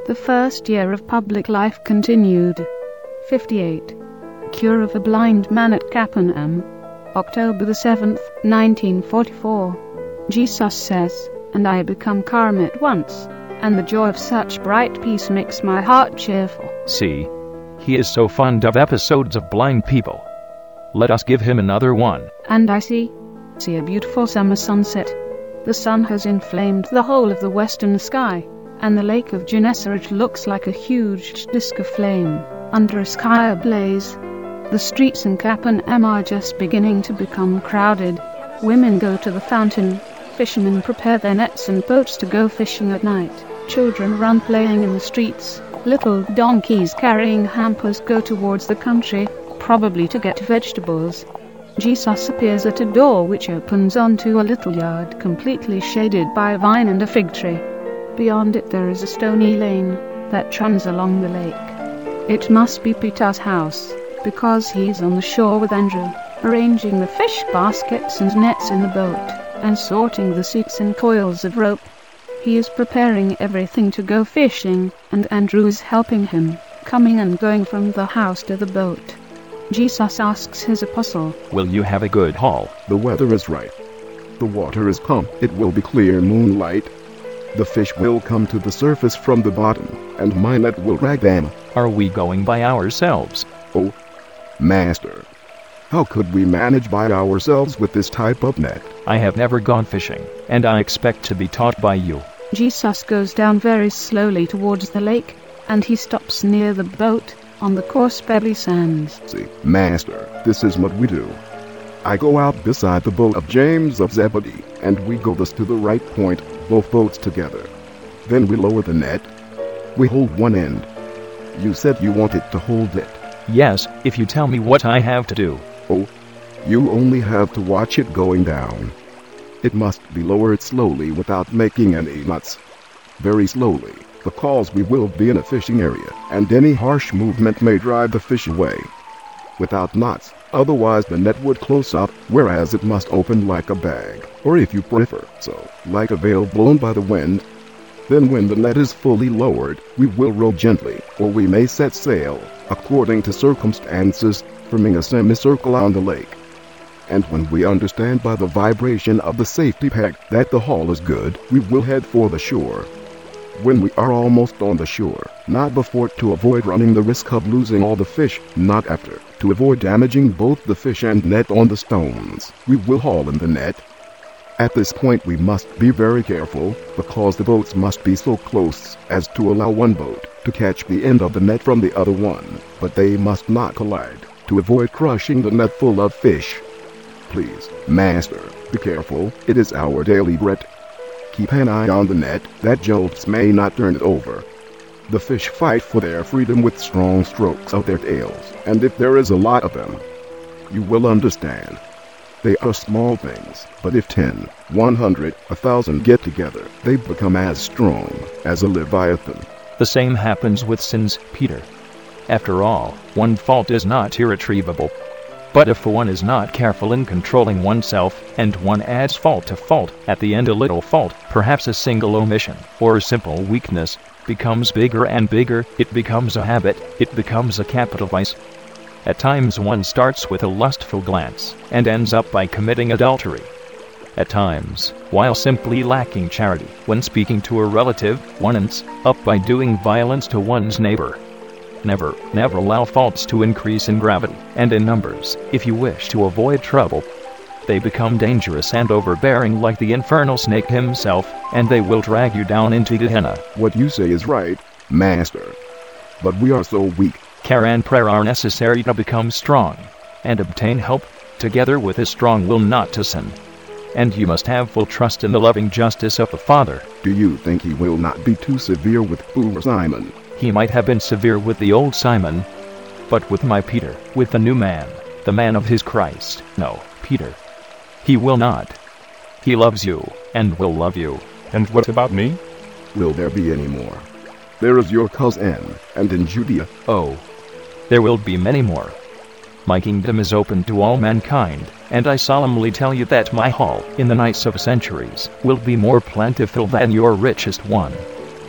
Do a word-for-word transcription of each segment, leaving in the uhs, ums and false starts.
The first year of public life continued. fifty-eight. Cure of a blind man at Capernaum. October the seventh, nineteen forty-four. Jesus says, "And I become calm at once, and the joy of such bright peace makes my heart cheerful." See, he is so fond of episodes of blind people. Let us give him another one. And I see, see a beautiful summer sunset. The sun has inflamed the whole of the western sky, and the lake of Gennesaret looks like a huge disk of flame, under a sky ablaze. The streets in Capernaum are just beginning to become crowded. Women go to the fountain, fishermen prepare their nets and boats to go fishing at night. Children run playing in the streets. Little donkeys carrying hampers go towards the country, probably to get vegetables. Jesus appears at a door which opens onto a little yard completely shaded by a vine and a fig tree. Beyond it there is a stony lane that runs along the lake. It must be Peter's house, because he's on the shore with Andrew, arranging the fish baskets and nets in the boat, and sorting the seats and coils of rope. He is preparing everything to go fishing, and Andrew is helping him, coming and going from the house to the boat. Jesus asks his apostle, "Will you have a good haul?" The weather is right. The water is calm. It will be clear moonlight. The fish will come to the surface from the bottom, and my net will drag them. Are we going by ourselves? Oh, Master, how could we manage by ourselves with this type of net? I have never gone fishing, and I expect to be taught by you. Jesus goes down very slowly towards the lake, and he stops near the boat, on the coarse pebbly sands. See, Master, this is what we do. I go out beside the boat of James of Zebedee, and we go thus to the right point, both boats together. Then we lower the net. We hold one end. You said you wanted to hold it. Yes, if you tell me what I have to do. Oh, you only have to watch it going down. It must be lowered slowly without making any knots. Very slowly, because we will be in a fishing area, and any harsh movement may drive the fish away. Without knots, otherwise the net would close up, whereas it must open like a bag, or if you prefer, so, like a veil blown by the wind. Then when the net is fully lowered, we will row gently, or we may set sail, according to circumstances, forming a semicircle on the lake. And when we understand by the vibration of the safety peg that the haul is good, we will head for the shore. When we are almost on the shore, not before, to avoid running the risk of losing all the fish, not after, to avoid damaging both the fish and net on the stones, we will haul in the net. At this point we must be very careful, because the boats must be so close as to allow one boat to catch the end of the net from the other one, but they must not collide, to avoid crushing the net full of fish. Please, Master, be careful, it is our daily bread. Keep an eye on the net, that jolts may not turn it over. The fish fight for their freedom with strong strokes of their tails, and if there is a lot of them, you will understand. They are small things, but if ten, one hundred, a thousand get together, they become as strong as a leviathan. The same happens with sins, Peter. After all, one fault is not irretrievable. But if one is not careful in controlling oneself, and one adds fault to fault, at the end a little fault, perhaps a single omission, or a simple weakness, becomes bigger and bigger, it becomes a habit, it becomes a capital vice. At times one starts with a lustful glance, and ends up by committing adultery. At times, while simply lacking charity, when speaking to a relative, one ends up by doing violence to one's neighbor. Never, never allow faults to increase in gravity and in numbers, if you wish to avoid trouble. They become dangerous and overbearing like the infernal snake himself, and they will drag you down into Gehenna. What you say is right, Master. But we are so weak. Care and prayer are necessary to become strong, and obtain help, together with a strong will not to sin. And you must have full trust in the loving justice of the Father. Do you think he will not be too severe with poor Simon? He might have been severe with the old Simon, but with my Peter, with the new man, the man of his Christ, no, Peter. He will not. He loves you, and will love you. And what about me? Will there be any more? There is your cousin, and in Judea. Oh, there will be many more. My kingdom is open to all mankind, and I solemnly tell you that my haul, in the nights of centuries, will be more plentiful than your richest one.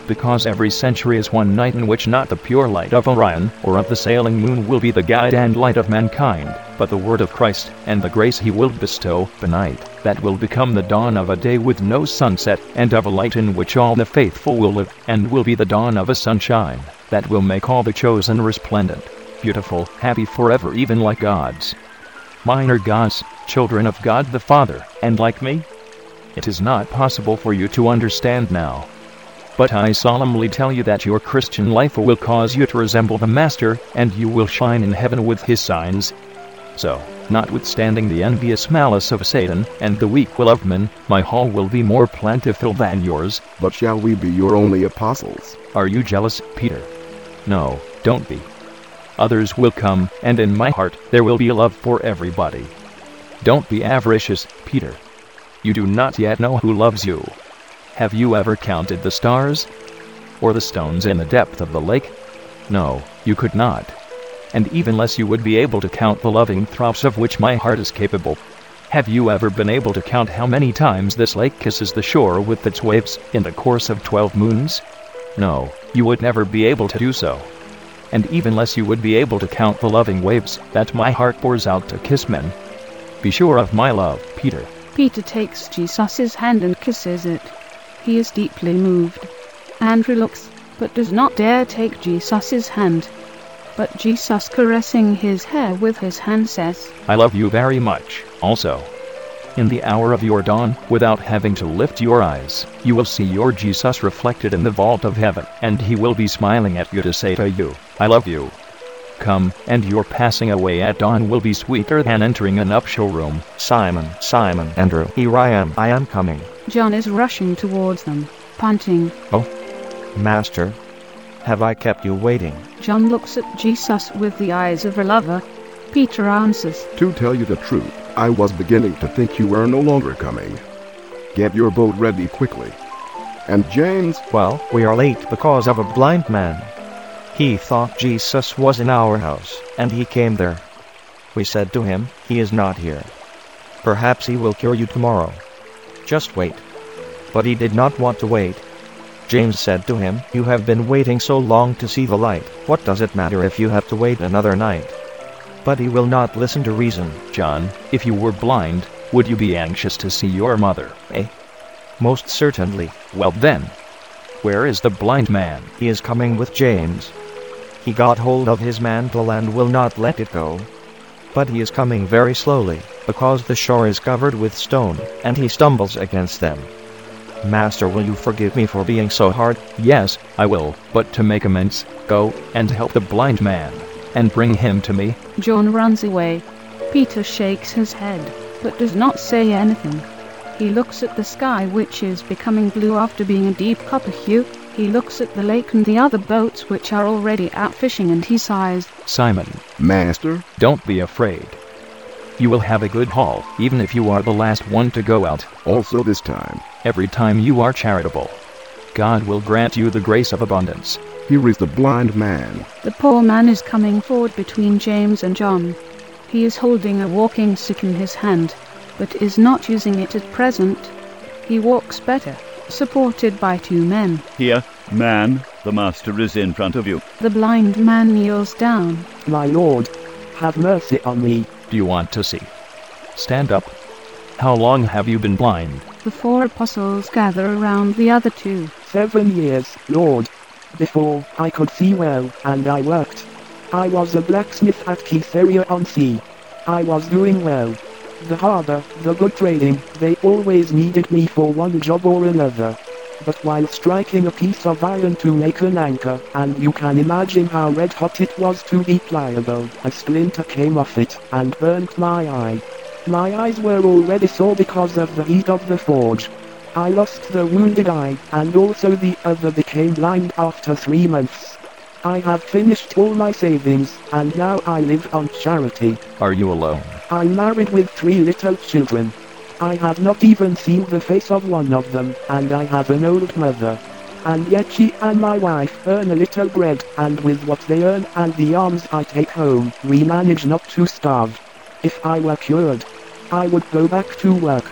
because every century is one night in which not the pure light of Orion or of the sailing moon will be the guide and light of mankind, but the word of Christ and the grace he will bestow, the night that will become the dawn of a day with no sunset, and of a light in which all the faithful will live, and will be the dawn of a sunshine that will make all the chosen resplendent, beautiful, happy forever, even like gods. Mine are gods, children of God the Father, and like me? It is not possible for you to understand now. But I solemnly tell you that your Christian life will cause you to resemble the Master, and you will shine in heaven with his signs. So, notwithstanding the envious malice of Satan and the weak will of men, my hall will be more plentiful than yours. But shall we be your only apostles? Are you jealous, Peter? No, don't be. Others will come, and in my heart there will be love for everybody. Don't be avaricious, Peter. You do not yet know who loves you. Have you ever counted the stars? Or the stones in the depth of the lake? No, you could not. And even less you would be able to count the loving throbs of which my heart is capable. Have you ever been able to count how many times this lake kisses the shore with its waves in the course of twelve moons? No, you would never be able to do so. And even less you would be able to count the loving waves that my heart pours out to kiss men. Be sure of my love, Peter. Peter takes Jesus' hand and kisses it. He is deeply moved. Andrew looks, but does not dare take Jesus' hand. But Jesus, caressing his hair with his hand, says, I love you very much, also. In the hour of your dawn, without having to lift your eyes, you will see your Jesus reflected in the vault of heaven, and he will be smiling at you to say to you, I love you. Come, and your passing away at dawn will be sweeter than entering a nuptial room. Simon, Simon, Andrew, here I am, I am coming. John is rushing towards them, panting. Oh, Master, have I kept you waiting? John looks at Jesus with the eyes of a lover. Peter answers, To tell you the truth, I was beginning to think you were no longer coming. Get your boat ready quickly. And James? Well, we are late because of a blind man. He thought Jesus was in our house, and he came there. We said to him, he is not here. Perhaps he will cure you tomorrow. Just wait. But he did not want to wait. James said to him, you have been waiting so long to see the light. What does it matter if you have to wait another night? But he will not listen to reason. John, if you were blind, would you be anxious to see your mother? Eh? Most certainly. Well then, where is the blind man? He is coming with James. He got hold of his mantle and will not let it go. But he is coming very slowly, because the shore is covered with stone, and he stumbles against them. Master, will you forgive me for being so hard? Yes, I will, but to make amends, go and help the blind man, and bring him to me. John runs away. Peter shakes his head, but does not say anything. He looks at the sky, which is becoming blue after being a deep copper hue. He looks at the lake and the other boats which are already out fishing, and he sighs. Simon, Master? Don't be afraid. You will have a good haul, even if you are the last one to go out. Also this time. Every time you are charitable, God will grant you the grace of abundance. Here is the blind man. The poor man is coming forward between James and John. He is holding a walking stick in his hand, but is not using it at present. He walks better, supported by two men. Here, man, the Master is in front of you. The blind man kneels down. My lord, have mercy on me. Do you want to see? Stand up. How long have you been blind? The four apostles gather around the other two. Seven years, Lord. Before, I could see well, and I worked. I was a blacksmith at Caesarea-on-Sea. I was doing well. The harbor, the good trading, they always needed me for one job or another. But while striking a piece of iron to make an anchor, and you can imagine how red hot it was to be pliable, a splinter came off it, and burnt my eye. My eyes were already sore because of the heat of the forge. I lost the wounded eye, and also the other became blind after three months. I have finished all my savings, and now I live on charity. Are you alone? I'm married with three little children. I have not even seen the face of one of them, and I have an old mother. And yet she and my wife earn a little bread, and with what they earn and the alms I take home, we manage not to starve. If I were cured, I would go back to work.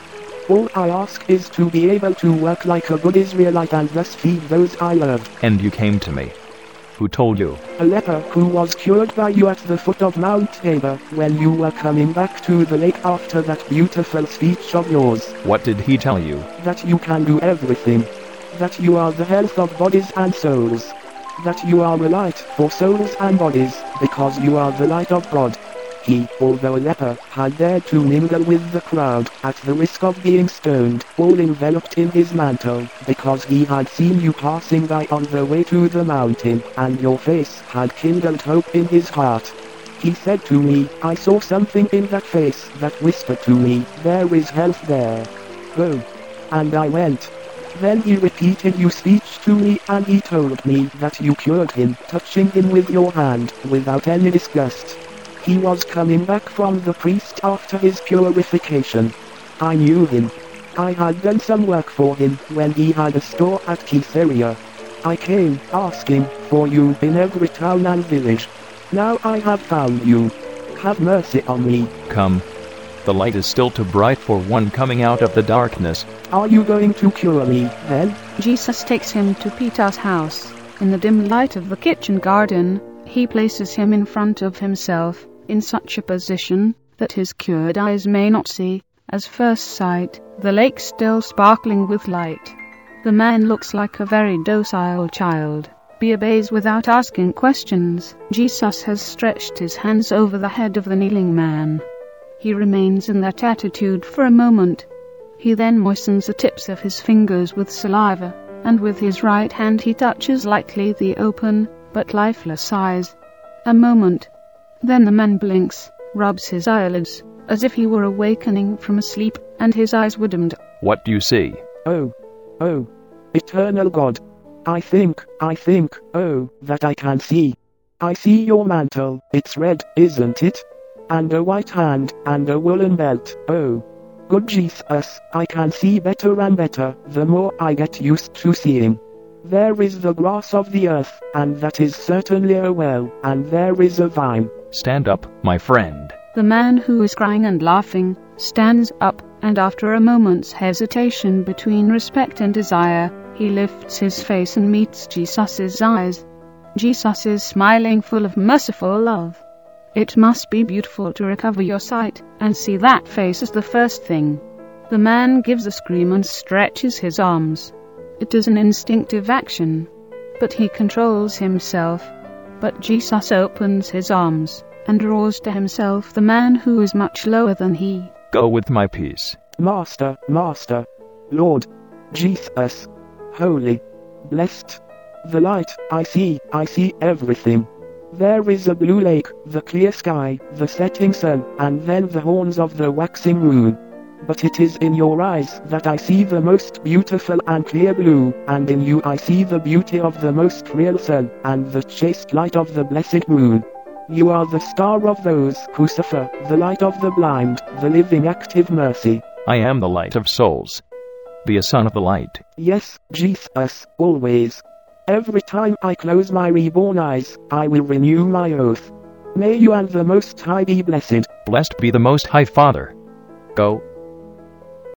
All I ask is to be able to work like a good Israelite and thus feed those I love. And you came to me. Who told you? A leper who was cured by you at the foot of Mount Tabor when you were coming back to the lake after that beautiful speech of yours. What did he tell you? That you can do everything. That you are the health of bodies and souls. That you are a light for souls and bodies, because you are the light of God. He, although a leper, had dared to mingle with the crowd, at the risk of being stoned, all enveloped in his mantle, because he had seen you passing by on the way to the mountain, and your face had kindled hope in his heart. He said to me, I saw something in that face that whispered to me, there is health there. Go. And I went. Then he repeated your speech to me, and he told me that you cured him, touching him with your hand, without any disgust. He was coming back from the priest after his purification. I knew him. I had done some work for him when he had a store at Caesarea. I came asking for you in every town and village. Now I have found you. Have mercy on me. Come. The light is still too bright for one coming out of the darkness. Are you going to cure me, then? Jesus takes him to Peter's house. In the dim light of the kitchen garden, he places him in front of himself, in such a position that his cured eyes may not see, as first sight, the lake still sparkling with light. The man looks like a very docile child. He obeys without asking questions. Jesus has stretched his hands over the head of the kneeling man. He remains in that attitude for a moment. He then moistens the tips of his fingers with saliva, and with his right hand he touches lightly the open, but lifeless eyes. A moment. Then the man blinks, rubs his eyelids, as if he were awakening from a sleep, and his eyes were dimmed. What do you see? Oh, oh, eternal God. I think, I think, oh, that I can see. I see your mantle, it's red, isn't it? And a white hand, and a woolen belt, oh. Good Jesus, I can see better and better, the more I get used to seeing. There is the grass of the earth, and that is certainly a well, and there is a vine. Stand up, my friend. The man who is crying and laughing, stands up, and after a moment's hesitation between respect and desire, he lifts his face and meets Jesus's eyes. Jesus is smiling, full of merciful love. It must be beautiful to recover your sight, and see that face as the first thing. The man gives a scream and stretches his arms. It is an instinctive action, but he controls himself. But Jesus opens his arms, and draws to himself the man who is much lower than he. Go with my peace. Master, Master, Lord, Jesus, Holy, Blessed, the light, I see, I see everything. There is a blue lake, the clear sky, the setting sun, and then the horns of the waxing moon. But it is in your eyes that I see the most beautiful and clear blue, and in you I see the beauty of the most real sun, and the chaste light of the blessed moon. You are the star of those who suffer, the light of the blind, the living active mercy. I am the light of souls. Be a son of the light. Yes, Jesus, always. Every time I close my reborn eyes, I will renew my oath. May you and the Most High be blessed. Blessed be the Most High Father. Go.